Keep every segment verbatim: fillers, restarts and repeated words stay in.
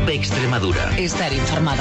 Cope Extremadura. Estar informado.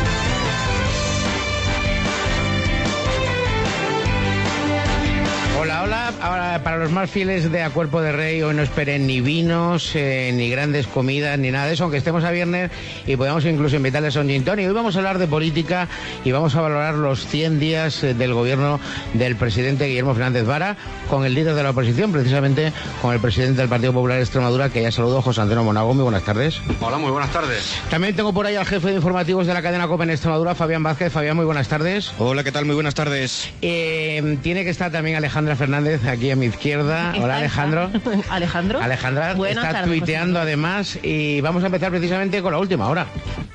Hola, hola. Ahora, para los más fieles de A Cuerpo de Rey, hoy no esperen ni vinos, eh, ni grandes comidas, ni nada de eso, aunque estemos a viernes y podamos incluso invitarles a un gin tonic. Hoy vamos a hablar de política y vamos a valorar los cien días eh, del gobierno del presidente Guillermo Fernández Vara, con el líder de la oposición, precisamente con el presidente del Partido Popular de Extremadura, que ya saludó, José Antonio Monago. Muy buenas tardes. Hola, muy buenas tardes. También tengo por ahí al jefe de informativos de la cadena COPE en Extremadura, Fabián Vázquez. Fabián, muy buenas tardes. Hola, ¿qué tal? Muy buenas tardes. Eh, tiene que estar también Alejandra Fernández, aquí a mi izquierda. Hola, Alejandro. Alejandro. Alejandra Buenas está tardes, tuiteando José. además, y vamos a empezar precisamente con la última hora.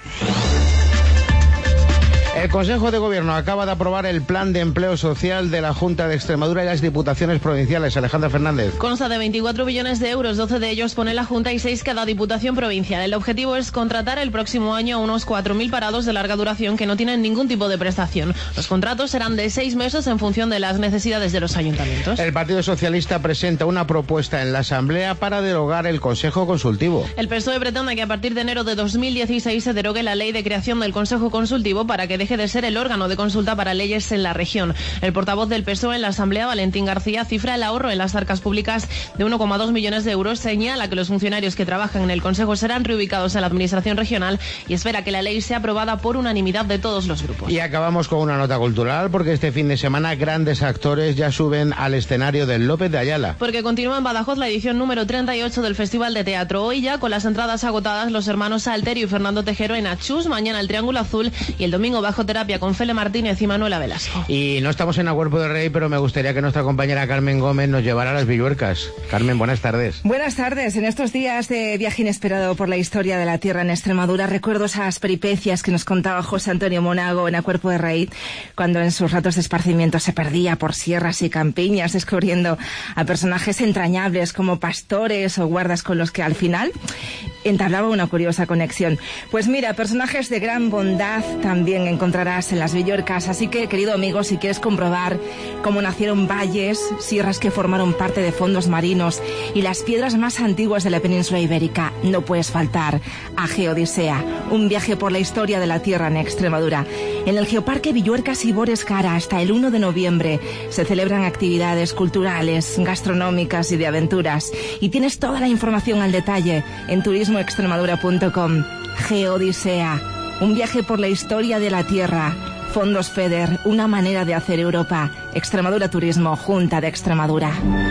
El Consejo de Gobierno acaba de aprobar el Plan de Empleo Social de la Junta de Extremadura y las Diputaciones Provinciales. Alejandra Fernández. Consta de veinticuatro billones de euros, doce de ellos pone la Junta y seis cada Diputación Provincial. El objetivo es contratar el próximo año a unos cuatro mil parados de larga duración que no tienen ningún tipo de prestación. Los contratos serán de seis meses en función de las necesidades de los ayuntamientos. El Partido Socialista presenta una propuesta en la Asamblea para derogar el Consejo Consultivo. El P S O E pretende que a partir de enero de dos mil dieciséis se derogue la ley de creación del Consejo Consultivo para que deje de ser el órgano de consulta para leyes en la región. El portavoz del P S O E en la Asamblea, Valentín García, cifra el ahorro en las arcas públicas de uno coma dos millones de euros, señala que los funcionarios que trabajan en el Consejo serán reubicados en la Administración regional y espera que la ley sea aprobada por unanimidad de todos los grupos. Y acabamos con una nota cultural, porque este fin de semana grandes actores ya suben al escenario del López de Ayala. Porque continúa en Badajoz la edición número treinta y ocho del Festival de Teatro. Hoy ya con las entradas agotadas los hermanos Alterio y Fernando Tejero en Achús, mañana el Triángulo Azul y el domingo Bajo Terapia con Fele Martínez y Manuela Velasco. Y no estamos en A Cuerpo de Rey, pero me gustaría que nuestra compañera Carmen Gómez nos llevara a las Villuercas. Carmen, buenas tardes. Buenas tardes. En estos días de viaje inesperado por la historia de la tierra en Extremadura, recuerdo esas peripecias que nos contaba José Antonio Monago en A Cuerpo de Rey, cuando en sus ratos de esparcimiento se perdía por sierras y campiñas, descubriendo a personajes entrañables como pastores o guardas con los que al final entablaba una curiosa conexión. Pues mira, personajes de gran bondad también encontrarás en las Villuercas, así que, querido amigo, si quieres comprobar cómo nacieron valles, sierras que formaron parte de fondos marinos y las piedras más antiguas de la península ibérica, no puedes faltar a Geodisea, un viaje por la historia de la tierra en Extremadura. En el Geoparque Villuercas y Bores Cara, hasta el uno de noviembre, se celebran actividades culturales, gastronómicas y de aventuras, y tienes toda la información al detalle en turismo extremadura punto com. Geodisea, un viaje por la historia de la tierra. Fondos FEDER, una manera de hacer Europa. Extremadura Turismo, Junta de Extremadura.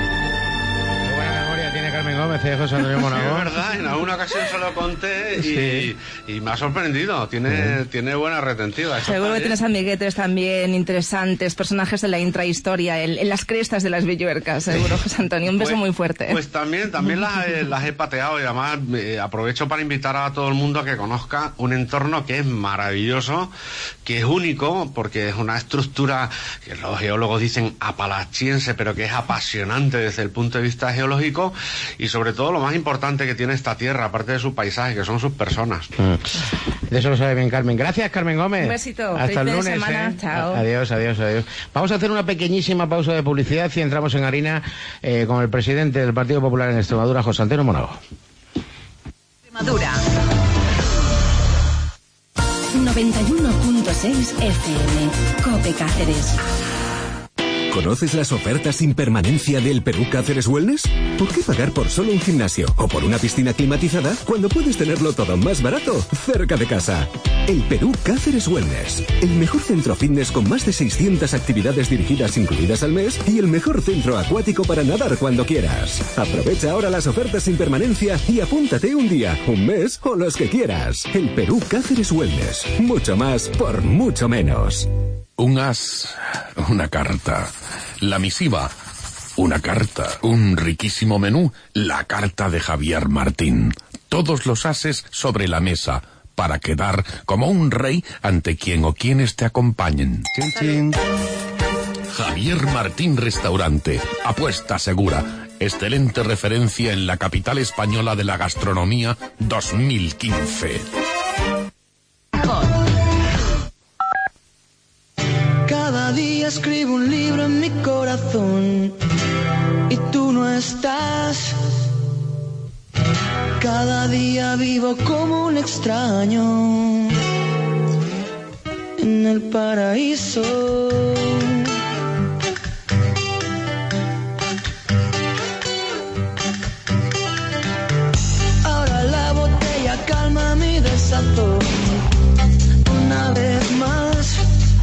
Buena memoria tiene Carmen Gómez, ¿eh, José Antonio Monago? Es verdad, en alguna ocasión se lo conté y, Sí. y me ha sorprendido. Tiene, sí. tiene buena retentiva. Eso Seguro que bien. tienes amiguetes también interesantes, personajes de la intrahistoria, en, en las crestas de las Villuercas, seguro, José Antonio. Un beso pues, muy fuerte. Pues también, también las, he, las he pateado y además eh, aprovecho para invitar a todo el mundo a que conozca un entorno que es maravilloso, que es único, porque es una estructura que los geólogos dicen apalachiense, pero que es apasionante desde el punto de vista geológico y sobre todo lo más importante que tiene esta tierra, aparte de su paisaje, que son sus personas. Mm. De eso lo sabe bien Carmen. Gracias, Carmen Gómez. Un besito. Hasta el Feliz lunes. semana. ¿eh? Chao. Adiós, adiós, adiós. Vamos a hacer una pequeñísima pausa de publicidad y entramos en harina eh, con el presidente del Partido Popular en Extremadura, José Antonio Monago. Extremadura. noventa y uno punto seis F M. Cope Cáceres. ¿Conoces las ofertas sin permanencia del Perú Cáceres Wellness? ¿Por qué pagar por solo un gimnasio o por una piscina climatizada cuando puedes tenerlo todo más barato cerca de casa? El Perú Cáceres Wellness, el mejor centro fitness con más de seiscientas actividades dirigidas incluidas al mes y el mejor centro acuático para nadar cuando quieras. Aprovecha ahora las ofertas sin permanencia y apúntate un día, un mes o los que quieras. El Perú Cáceres Wellness, mucho más por mucho menos. Un as, una carta. La misiva, una carta. Un riquísimo menú, la carta de Javier Martín. Todos los ases sobre la mesa, para quedar como un rey ante quien o quienes te acompañen. Chin, chin. Javier Martín Restaurante, apuesta segura. Excelente referencia en la capital española de la gastronomía dos mil quince. Cada día escribo un libro en mi corazón y tú no estás. Cada día vivo como un extraño en el paraíso. Ahora la botella calma mi desatón una vez más.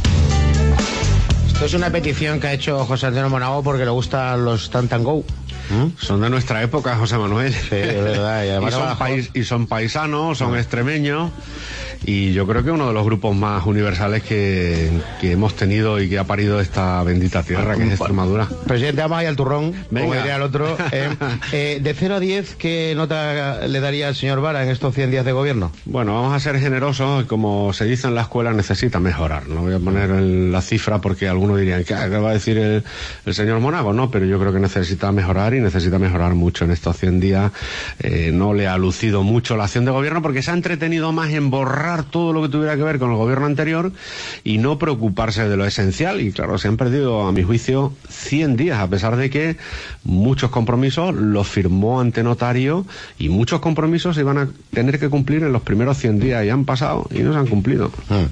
Esto es una petición que ha hecho José Antonio Monago porque le gustan los Tantan Go. ¿Mm? Son de nuestra época, José Manuel. Sí, de verdad. Y, además y, son, país, y son paisanos, son extremeños. Y yo creo que uno de los grupos más universales que, que hemos tenido y que ha parido esta bendita tierra, que es Extremadura. Presidente, vamos ahí al turrón, Venga. como diría el otro. Eh, eh, de cero a diez, ¿qué nota le daría al señor Vara en estos cien días de gobierno? Bueno, vamos a ser generosos. Como se dice en la escuela, necesita mejorar. No voy a poner el, la cifra porque algunos dirían, ¿qué, qué va a decir el, el señor Monago? No, pero yo creo que necesita mejorar y necesita mejorar mucho en estos cien días. Eh, no le ha lucido mucho la acción de gobierno porque se ha entretenido más en borrar todo lo que tuviera que ver con el gobierno anterior y no preocuparse de lo esencial. Y claro, se han perdido, a mi juicio, cien días, a pesar de que muchos compromisos los firmó ante notario y muchos compromisos se iban a tener que cumplir en los primeros cien días y han pasado y no se han cumplido. Hmm.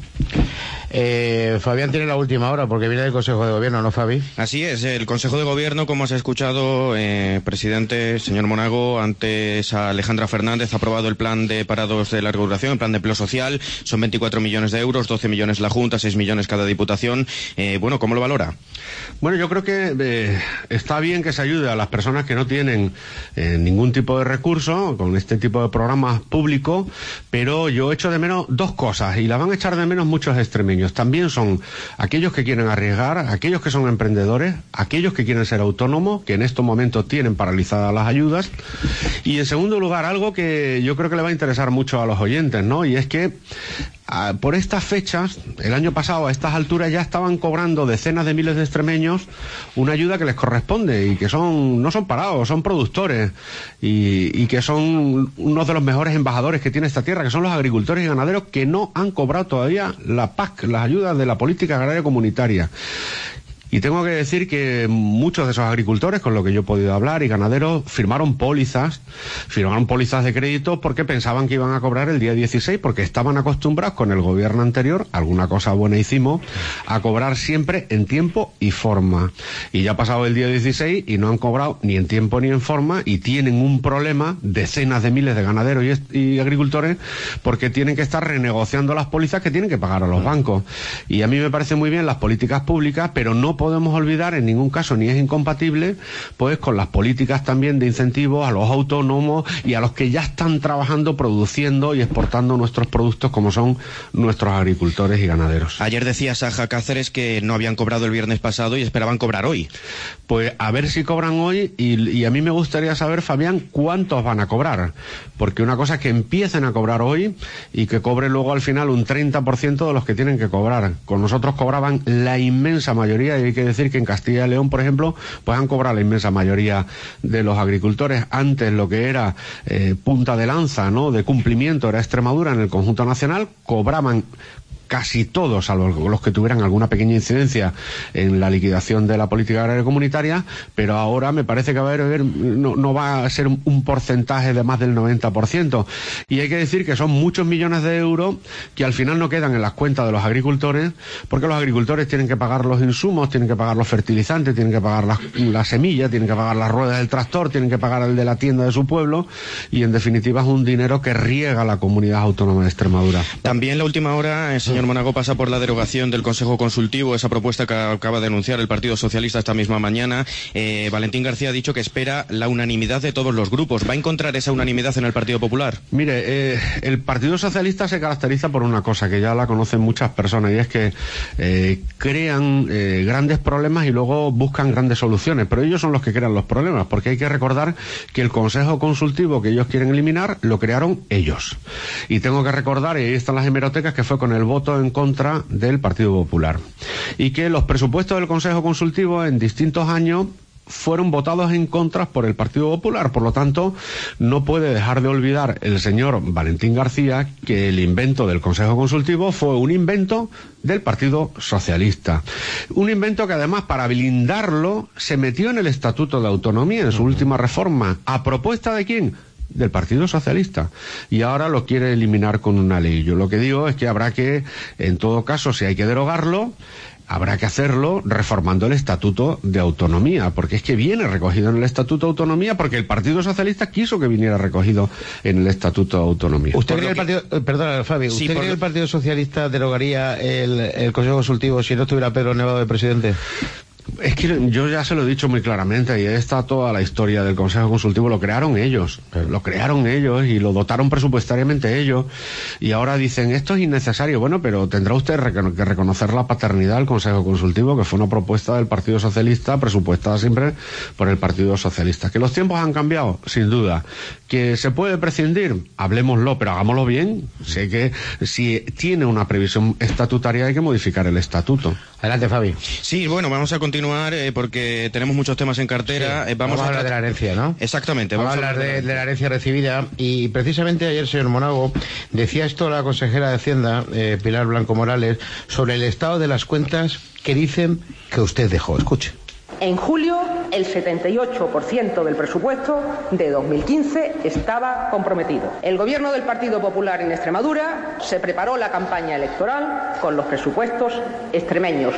Eh, Fabián tiene la última hora porque viene del Consejo de Gobierno, ¿no, Fabi? Así es, el Consejo de Gobierno, como se ha escuchado, eh, presidente, señor Monago, antes a Alejandra Fernández, ha aprobado el plan de parados de larga duración, el plan de empleo social, son veinticuatro millones de euros, doce millones la Junta, seis millones cada diputación. Eh, bueno, ¿cómo lo valora? Bueno, yo creo que eh, está bien que se ayude a las personas que no tienen eh, ningún tipo de recurso con este tipo de programas públicos, pero yo echo de menos dos cosas y las van a echar de menos muchos extremeños. También son aquellos que quieren arriesgar, aquellos que son emprendedores, aquellos que quieren ser autónomos, que en estos momentos tienen paralizadas las ayudas. Y en segundo lugar, algo que yo creo que le va a interesar mucho a los oyentes, ¿no? Y es que a, por estas fechas, el año pasado, a estas alturas, ya estaban cobrando decenas de miles de extremeños una ayuda que les corresponde y que son no son parados, son productores y, y que son unos de los mejores embajadores que tiene esta tierra, que son los agricultores y ganaderos que no han cobrado todavía la P A C, las ayudas de la política agraria comunitaria. Y tengo que decir que muchos de esos agricultores, con lo que yo he podido hablar, y ganaderos, firmaron pólizas, firmaron pólizas de crédito porque pensaban que iban a cobrar el día dieciséis, porque estaban acostumbrados con el gobierno anterior, alguna cosa buena hicimos, a cobrar siempre en tiempo y forma. Y ya ha pasado el día dieciséis y no han cobrado ni en tiempo ni en forma y tienen un problema, decenas de miles de ganaderos y, y agricultores, porque tienen que estar renegociando las pólizas que tienen que pagar a los bancos. Y a mí me parece muy bien las políticas públicas, pero no podemos olvidar en ningún caso, ni es incompatible, pues con las políticas también de incentivos a los autónomos y a los que ya están trabajando, produciendo y exportando nuestros productos, como son nuestros agricultores y ganaderos. Ayer decía Saja Cáceres que no habían cobrado el viernes pasado y esperaban cobrar hoy. Pues a ver si cobran hoy y, y a mí me gustaría saber, Fabián, cuántos van a cobrar, porque una cosa es que empiecen a cobrar hoy y que cobre luego al final un treinta por ciento de los que tienen que cobrar. Con nosotros cobraban la inmensa mayoría y hay que decir que en Castilla y León, por ejemplo, pues han cobrado la inmensa mayoría de los agricultores. Antes lo que era eh, punta de lanza, ¿no?, de cumplimiento era Extremadura en el conjunto nacional, cobraban casi todos, salvo los que tuvieran alguna pequeña incidencia en la liquidación de la política agraria comunitaria, pero ahora me parece que va a haber, no, no va a ser un, un porcentaje de más del noventa por ciento. Y hay que decir que son muchos millones de euros que al final no quedan en las cuentas de los agricultores, porque los agricultores tienen que pagar los insumos, tienen que pagar los fertilizantes, tienen que pagar las, las semillas, tienen que pagar las ruedas del tractor, tienen que pagar el de la tienda de su pueblo, y en definitiva es un dinero que riega la comunidad autónoma de Extremadura. También la última hora, eh, señor Monago, pasa por la derogación del Consejo Consultivo, esa propuesta que acaba de anunciar el Partido Socialista esta misma mañana. Eh, Valentín García ha dicho que espera la unanimidad de todos los grupos. ¿Va a encontrar esa unanimidad en el Partido Popular? Mire, eh, el Partido Socialista se caracteriza por una cosa que ya la conocen muchas personas, y es que eh, crean eh, grandes problemas y luego buscan grandes soluciones, pero ellos son los que crean los problemas, porque hay que recordar que el Consejo Consultivo que ellos quieren eliminar lo crearon ellos. Y tengo que recordar, y ahí están las hemerotecas, que fue con el voto en contra del Partido Popular, y que los presupuestos del Consejo Consultivo en distintos años fueron votados en contra por el Partido Popular. Por lo tanto, no puede dejar de olvidar el señor Valentín García que el invento del Consejo Consultivo fue un invento del Partido Socialista. Un invento que además, para blindarlo, se metió en el Estatuto de Autonomía en su última reforma. ¿A propuesta de quién? del Partido Socialista, y ahora lo quiere eliminar con una ley. Yo lo que digo es que habrá que, en todo caso, si hay que derogarlo, habrá que hacerlo reformando el Estatuto de Autonomía, porque es que viene recogido en el Estatuto de Autonomía, porque el Partido Socialista quiso que viniera recogido en el Estatuto de Autonomía. ¿Usted cree que el Partido, eh, perdona, Fabi, ¿usted Sí, cree por- que el Partido Socialista derogaría el, el Consejo Consultivo si no estuviera Pedro Nevado de presidente? Es que yo ya se lo he dicho muy claramente, y está toda la historia del Consejo Consultivo, lo crearon ellos, lo crearon ellos y lo dotaron presupuestariamente ellos, y ahora dicen, esto es innecesario. Bueno, pero tendrá usted recono- que reconocer la paternidad del Consejo Consultivo, que fue una propuesta del Partido Socialista, presupuestada siempre por el Partido Socialista. Que los tiempos han cambiado, sin duda. Que se puede prescindir, hablemoslo, pero hagámoslo bien. Sé que si tiene una previsión estatutaria hay que modificar el estatuto. Adelante, Fabi. Sí, bueno, vamos a continuar eh, porque tenemos muchos temas en cartera. Sí, Eh, vamos, a hablar tra- de la herencia, ¿no? Exactamente. Vamos, a hablar de, de la herencia recibida, y precisamente ayer, señor Monago, decía esto la consejera de Hacienda, eh, Pilar Blanco Morales, sobre el estado de las cuentas que dicen que usted dejó. Escuche. En julio, el setenta y ocho por ciento del presupuesto de dos mil quince estaba comprometido. El gobierno del Partido Popular en Extremadura se preparó la campaña electoral con los presupuestos extremeños.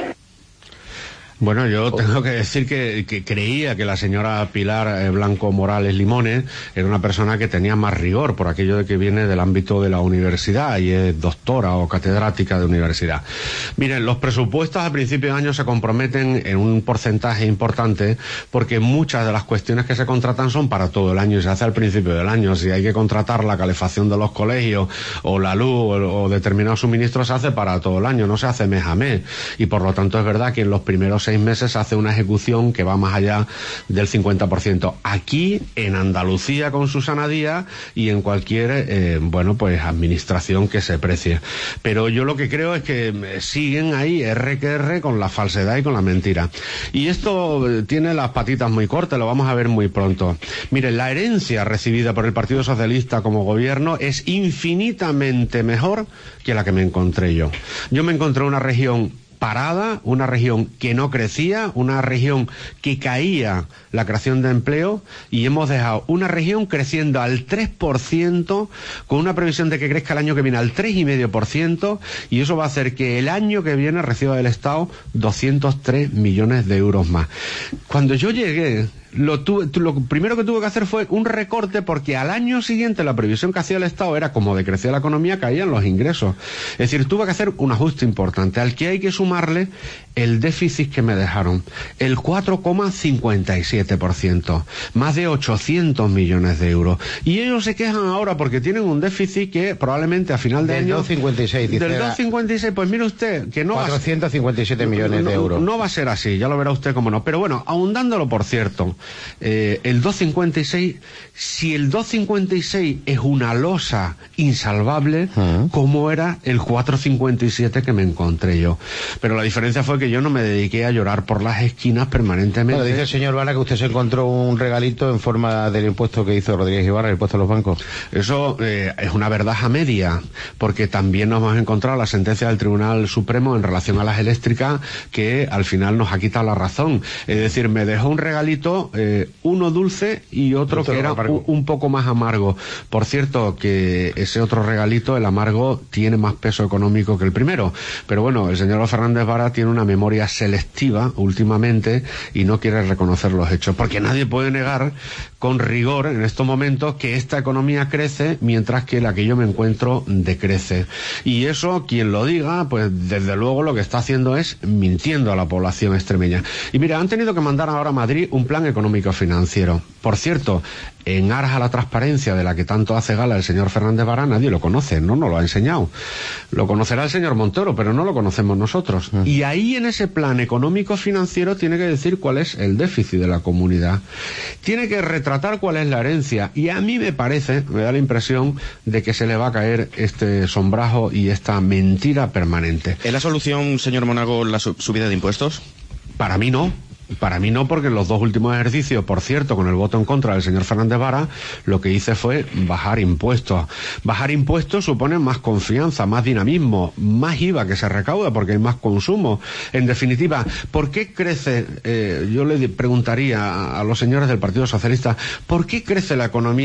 Bueno, yo tengo que decir que, que creía que la señora Pilar eh, Blanco Morales Limones era una persona que tenía más rigor, por aquello de que viene del ámbito de la universidad y es doctora o catedrática de universidad. Miren, los presupuestos a principio de año se comprometen en un porcentaje importante, porque muchas de las cuestiones que se contratan son para todo el año y se hace al principio del año. Si hay que contratar la calefacción de los colegios o la luz o, o determinados suministros, se hace para todo el año, no se hace mes a mes. Y por lo tanto es verdad que en los primeros seis meses hace una ejecución que va más allá del cincuenta por ciento. Aquí, en Andalucía, con Susana Díaz, y en cualquier, eh, bueno, pues administración que se precie. Pero yo lo que creo es que eh, siguen ahí R que R con la falsedad y con la mentira. Y esto eh, tiene las patitas muy cortas, lo vamos a ver muy pronto. Miren, la herencia recibida por el Partido Socialista como gobierno es infinitamente mejor que la que me encontré yo. Yo me encontré una región parada, una región que no crecía, una región que caía la creación de empleo, y hemos dejado una región creciendo al tres por ciento, con una previsión de que crezca el año que viene al tres coma cinco por ciento, y eso va a hacer que el año que viene reciba del Estado doscientos tres millones de euros más. Cuando yo llegué, Lo, tuve, lo primero que tuve que hacer fue un recorte, porque al año siguiente la previsión que hacía el Estado era, como decrecía la economía, caían los ingresos. Es decir, tuve que hacer un ajuste importante, al que hay que sumarle el déficit que me dejaron, el cuatro coma cincuenta y siete por ciento, más de ochocientos millones de euros. Y ellos se quejan ahora porque tienen un déficit que probablemente a final de Del año... dos coma cincuenta y seis, dice. Del dos coma cincuenta y seis, pues mire usted, que no... cuatrocientos cincuenta y siete millones no, de euros. No va a ser así, ya lo verá usted cómo no. Pero bueno, ahondándolo, por cierto, eh, el dos coma cincuenta y seis, si el dos coma cincuenta y seis es una losa insalvable, uh-huh, ¿cómo era el cuatro coma cincuenta y siete que me encontré yo? Pero la diferencia fue que yo no me dediqué a llorar por las esquinas permanentemente. Bueno, dice el señor Vara que usted se encontró un regalito en forma del impuesto que hizo Rodríguez Ibarra, el impuesto a los bancos. Eso eh, es una verdad a media, porque también nos hemos encontrado la sentencia del Tribunal Supremo en relación a las eléctricas, que al final nos ha quitado la razón. Es decir, me dejó un regalito, eh, uno dulce y otro, otro que era un, un poco más amargo. Por cierto, que ese otro regalito, el amargo, tiene más peso económico que el primero. Pero bueno, el señor Fernández Vara tiene una memoria selectiva últimamente y no quiere reconocer los hechos, porque nadie puede negar con rigor en estos momentos que esta economía crece mientras que la que yo me encuentro decrece. Y eso, quien lo diga, pues desde luego lo que está haciendo es mintiendo a la población extremeña. Y mira, han tenido que mandar ahora a Madrid un plan económico financiero. Por cierto, en aras a la transparencia de la que tanto hace gala el señor Fernández Vara, nadie lo conoce, no nos lo ha enseñado. Lo conocerá el señor Montoro, pero no lo conocemos nosotros. Uh-huh. Y ahí, en ese plan económico financiero, tiene que decir cuál es el déficit de la comunidad. Tiene que retratar cuál es la herencia. Y a mí me parece, me da la impresión de que se le va a caer este sombrajo y esta mentira permanente. ¿Es la solución, señor Monago, la sub- subida de impuestos? Para mí no. Para mí no, porque en los dos últimos ejercicios, por cierto, con el voto en contra del señor Fernández Vara, lo que hice fue bajar impuestos. Bajar impuestos supone más confianza, más dinamismo, más I V A que se recauda porque hay más consumo. En definitiva, ¿por qué crece, eh, yo le preguntaría a, a los señores del Partido Socialista, ¿por qué crece la economía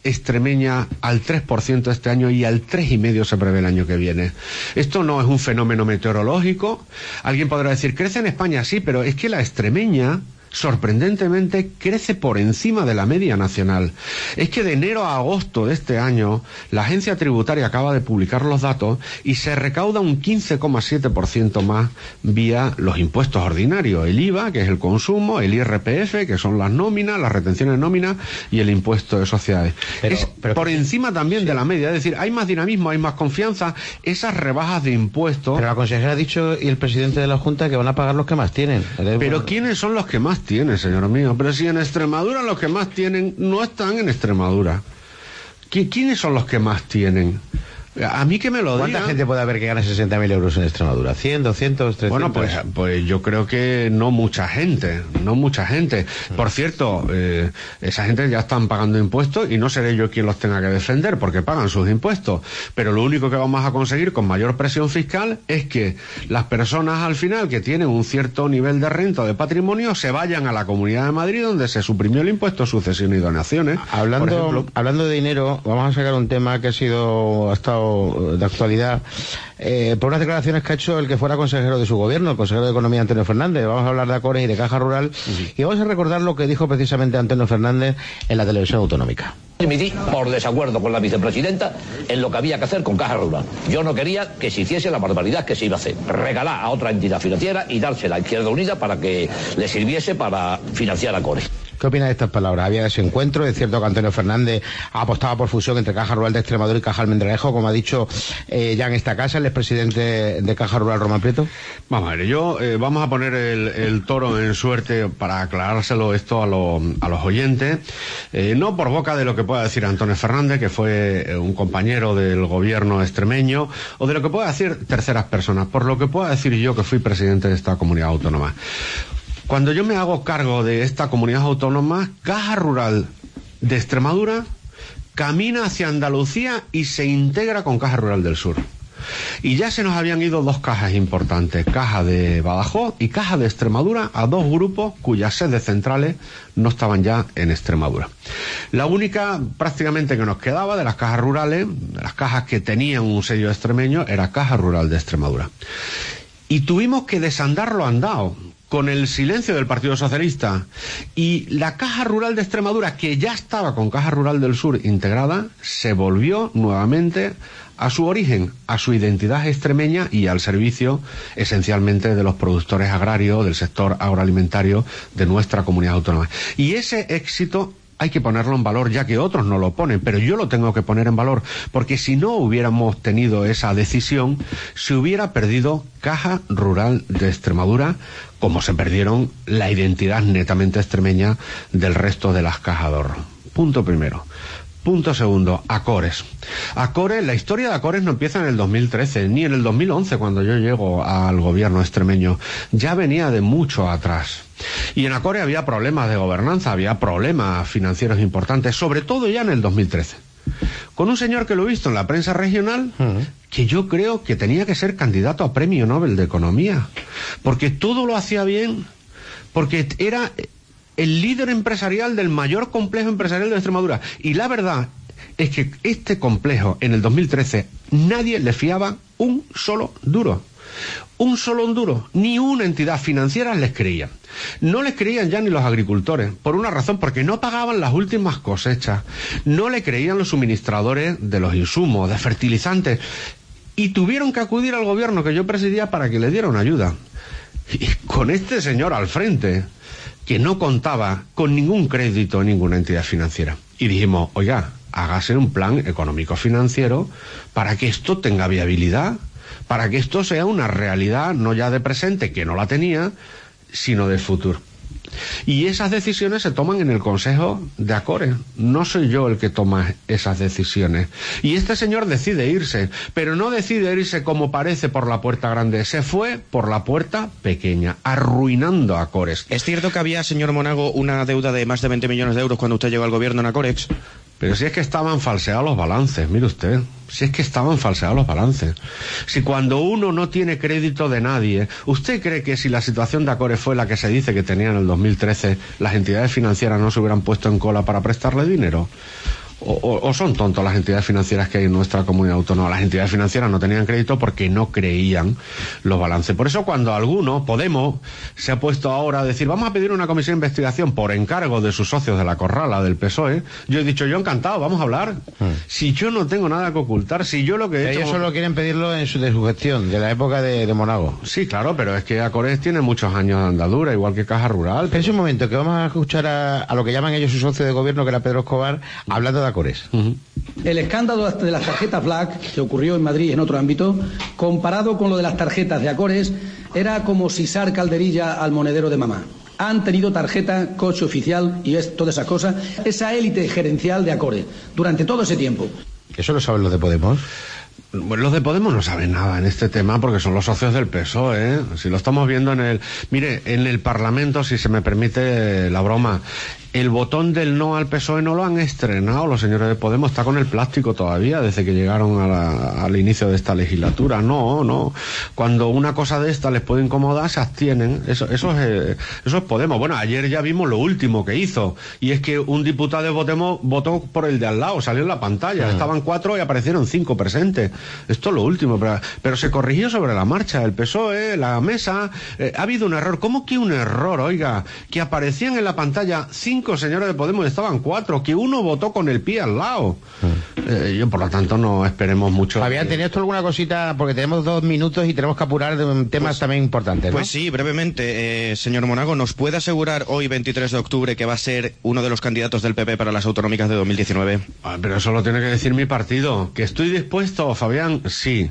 extremeña al tres por ciento este año y al tres coma cinco por ciento se prevé el año que viene. Esto no es un fenómeno meteorológico. Alguien podrá decir, crece en España, sí, pero es que la extremeña, sorprendentemente, crece por encima de la media nacional. Es que de enero a agosto de este año, la agencia tributaria acaba de publicar los datos y se recauda un quince coma siete por ciento más vía los impuestos ordinarios, el I V A, que es el consumo, el I R P F, que son las nóminas, las retenciones de nóminas, y el impuesto de sociedades. Pero, es pero, por encima también sí. de la media, es decir, hay más dinamismo, hay más confianza, esas rebajas de impuestos... Pero la consejera ha dicho, y el presidente de la Junta, que van a pagar los que más tienen. Pero ¿quiénes son los que más tiene, señor mío? Pero si en Extremadura los que más tienen no están en Extremadura. ¿Quiénes son los que más tienen? A mí que me lo diga. ¿Cuánta gente puede haber que gane sesenta mil euros en Extremadura? ¿cien, doscientos, trescientos? Bueno, pues, pues yo creo que no mucha gente, no mucha gente. Por cierto, eh, esa gente ya están pagando impuestos y no seré yo quien los tenga que defender porque pagan sus impuestos. Pero lo único que vamos a conseguir con mayor presión fiscal es que las personas al final que tienen un cierto nivel de renta o de patrimonio se vayan a la Comunidad de Madrid donde se suprimió el impuesto a sucesión y donaciones. Hablando, por ejemplo, hablando de dinero, vamos a sacar un tema que ha sido, ha estado de actualidad, eh, por unas declaraciones que ha hecho el que fuera consejero de su gobierno, el consejero de Economía Antonio Fernández. Vamos a hablar de Acores y de Caja Rural, uh-huh. y vamos a recordar lo que dijo precisamente Antonio Fernández en la televisión autonómica. Emití por desacuerdo con la vicepresidenta en lo que había que hacer con Caja Rural. Yo no quería que se hiciese la barbaridad que se iba a hacer, regalar a otra entidad financiera y dársela a Izquierda Unida para que le sirviese para financiar Acores. ¿Qué opina de estas palabras? Había ese encuentro, es cierto que Antonio Fernández apostaba por fusión entre Caja Rural de Extremadura y Caja Almendralejo, como ha dicho eh, ya en esta casa el expresidente de Caja Rural, Román Prieto. Vamos a ver, yo eh, vamos a poner el, el toro en suerte para aclarárselo esto a, lo, a los oyentes, eh, no por boca de lo que pueda decir Antonio Fernández, que fue un compañero del gobierno extremeño, o de lo que pueda decir terceras personas, por lo que pueda decir yo, que fui presidente de esta comunidad autónoma. Cuando yo me hago cargo de esta comunidad autónoma, Caja Rural de Extremadura camina hacia Andalucía y se integra con Caja Rural del Sur. Y ya se nos habían ido dos cajas importantes, Caja de Badajoz y Caja de Extremadura, a dos grupos cuyas sedes centrales no estaban ya en Extremadura. La única prácticamente que nos quedaba de las cajas rurales, de las cajas que tenían un sello extremeño, era Caja Rural de Extremadura. Y tuvimos que desandar lo andado, con el silencio del Partido Socialista, y la Caja Rural de Extremadura, que ya estaba con Caja Rural del Sur integrada, se volvió nuevamente a su origen, a su identidad extremeña y al servicio esencialmente de los productores agrarios, del sector agroalimentario de nuestra comunidad autónoma. Y ese éxito hay que ponerlo en valor, ya que otros no lo ponen, pero yo lo tengo que poner en valor, porque si no hubiéramos tenido esa decisión, se hubiera perdido Caja Rural de Extremadura, como se perdieron la identidad netamente extremeña del resto de las cajas de ahorro. Punto primero. Punto segundo, Acores. Acores, la historia de Acores no empieza en el dos mil trece, ni en el dos mil once, cuando yo llego al gobierno extremeño. Ya venía de mucho atrás. Y en Acores había problemas de gobernanza, había problemas financieros importantes, sobre todo ya en el dos mil trece. Con un señor que lo he visto en la prensa regional, uh-huh. que yo creo que tenía que ser candidato a Premio Nobel de Economía, porque todo lo hacía bien, porque era el líder empresarial del mayor complejo empresarial de Extremadura. Y la verdad es que este complejo, en el dos mil trece, nadie le fiaba un solo duro. Un solo duro. Ni una entidad financiera les creía. No les creían ya ni los agricultores, por una razón, porque no pagaban las últimas cosechas. No le creían los suministradores de los insumos, de fertilizantes. Y tuvieron que acudir al gobierno que yo presidía para que le diera una ayuda. Y con este señor al frente, que no contaba con ningún crédito, ninguna entidad financiera. Y dijimos, oiga, hágase un plan económico-financiero para que esto tenga viabilidad, para que esto sea una realidad, no ya de presente, que no la tenía, sino de futuro. Y esas decisiones se toman en el Consejo de Acores. No soy yo el que toma esas decisiones. Y este señor decide irse, pero no decide irse como parece por la puerta grande. Se fue por la puerta pequeña, arruinando a Acores. ¿Es cierto que había, señor Monago, una deuda de más de veinte millones de euros cuando usted llegó al gobierno en Acores? Pero si es que estaban falseados los balances, mire usted, si es que estaban falseados los balances. Si cuando uno no tiene crédito de nadie, ¿usted cree que si la situación de Acores fue la que se dice que tenía en el dos mil trece, las entidades financieras no se hubieran puesto en cola para prestarle dinero? o, o, o son tontos las entidades financieras que hay en nuestra comunidad autónoma. Las entidades financieras no tenían crédito porque no creían los balances. Por eso cuando alguno, Podemos, se ha puesto ahora a decir, vamos a pedir una comisión de investigación por encargo de sus socios de la Corrala, del P S O E, yo he dicho, yo encantado, vamos a hablar. Hmm. Si yo no tengo nada que ocultar, si yo lo que he Ellos hecho... solo quieren pedirlo en su, de su gestión, de la época de, de Monago. Sí, claro, pero es que Acores tiene muchos años de andadura, igual que Caja Rural. Pero es un momento que vamos a escuchar a, a lo que llaman ellos su socio de gobierno, que era Pedro Escobar, hablando de Acores. Uh-huh. El escándalo de las tarjetas Black, que ocurrió en Madrid en otro ámbito, comparado con lo de las tarjetas de Acores, era como sisar calderilla al monedero de mamá. Han tenido tarjeta, coche oficial y es, todas esas cosas, esa élite gerencial de Acores, durante todo ese tiempo. ¿Eso lo saben los de Podemos? Bueno, los de Podemos no saben nada en este tema porque son los socios del P S O E, ¿eh? Si lo estamos viendo en el... Mire, en el Parlamento, si se me permite la broma, el botón del no al P S O E no lo han estrenado los señores de Podemos, está con el plástico todavía desde que llegaron a la, al inicio de esta legislatura. No, no. Cuando una cosa de esta les puede incomodar, se abstienen. Eso, eso, es, eso es Podemos. Bueno, ayer ya vimos lo último que hizo, y es que un diputado de Podemos votó por el de al lado, salió en la pantalla. Mm. Estaban cuatro y aparecieron cinco presentes. Esto es lo último, pero, pero se corrigió sobre la marcha. El P S O E, la mesa, eh, ha habido un error. ¿Cómo que un error, oiga? Que aparecían en la pantalla cinco señores de Podemos y estaban cuatro, que uno votó con el pie al lado. Mm. Eh, yo, por lo tanto, no esperemos mucho. Fabián, ¿tenías tú alguna cosita? Porque tenemos dos minutos y tenemos que apurar de temas pues, también importantes, ¿no? Pues sí, brevemente. Eh, señor Monago, ¿nos puede asegurar hoy, veintitrés de octubre, que va a ser uno de los candidatos del P P para las autonómicas de dos mil diecinueve? Ah, pero eso lo tiene que decir mi partido. ¿Que estoy dispuesto, Fabián? Sí.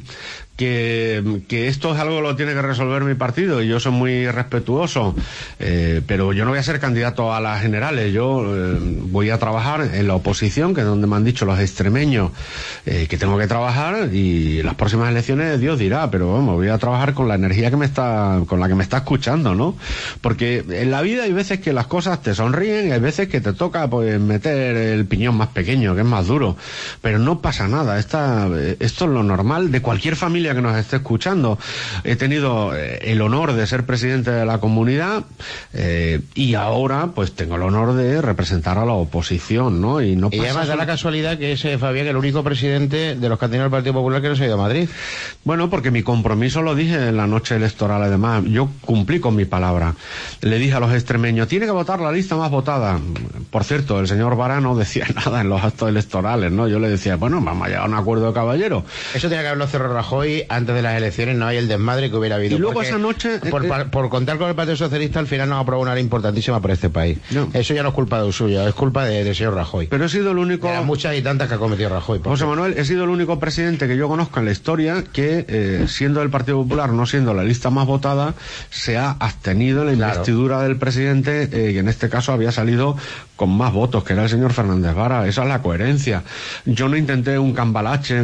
Que, que esto es algo que lo tiene que resolver mi partido y yo soy muy respetuoso, eh, pero yo no voy a ser candidato a las generales. Yo eh, voy a trabajar en la oposición, que es donde me han dicho los extremeños eh, que tengo que trabajar, y las próximas elecciones Dios dirá, pero vamos, voy a trabajar con la energía que me está, con la que me está escuchando, ¿no? Porque en la vida hay veces que las cosas te sonríen y hay veces que te toca pues meter el piñón más pequeño, que es más duro, pero no pasa nada. Esta, esto es lo normal de cualquier familia que nos esté escuchando. He tenido eh, el honor de ser presidente de la comunidad eh, y ahora pues tengo el honor de representar a la oposición, ¿no? Y no y pasa además da la casualidad que es, eh, Fabián, el único presidente de los que ha tenido el Partido Popular que no se ha ido a Madrid. Bueno, porque mi compromiso lo dije en la noche electoral, además. Yo cumplí con mi palabra. Le dije a los extremeños, tiene que votar la lista más votada. Por cierto, el señor Vara no decía nada en los actos electorales, ¿no? Yo le decía, bueno, vamos a llegar a un acuerdo de caballero. Eso tiene que haberlo cerrado Rajoy antes de las elecciones, no hay el desmadre que hubiera habido. Y luego esa noche... Por, eh, por contar con el Partido Socialista, al final nos aprobó una ley importantísima para este país. No. Eso ya no es culpa de suyo, es culpa de, de señor Rajoy. Pero he sido el único... De las muchas y tantas que ha cometido Rajoy. José Manuel, he sido el único presidente que yo conozco en la historia que, eh, siendo del Partido Popular, no siendo la lista más votada, se ha abstenido en la claro. investidura del presidente, eh, que en este caso había salido con más votos, que era el señor Fernández Vara. Esa es la coherencia. Yo no intenté un cambalache.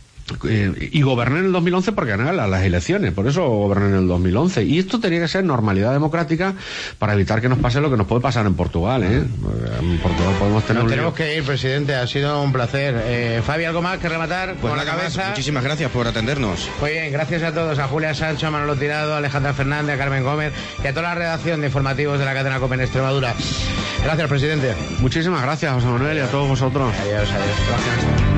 Eh, y goberné en el dos mil once porque gané las, las elecciones, por eso goberné en el dos mil once, y esto tenía que ser normalidad democrática para evitar que nos pase lo que nos puede pasar en Portugal, ¿eh? En Portugal podemos tener... Nos un tenemos lío. que ir, presidente, ha sido un placer. Eh, Fabi, ¿algo más que rematar? Pues con la cabeza. Más. Muchísimas gracias por atendernos. Muy bien, gracias a todos, a Julia Sancho, a Manolo Tirado, a Alejandra Fernández, a Carmen Gómez y a toda la redacción de informativos de la cadena COPE en Extremadura. Gracias, presidente. Muchísimas gracias, José Manuel, y a todos vosotros. Adiós, adiós. Gracias.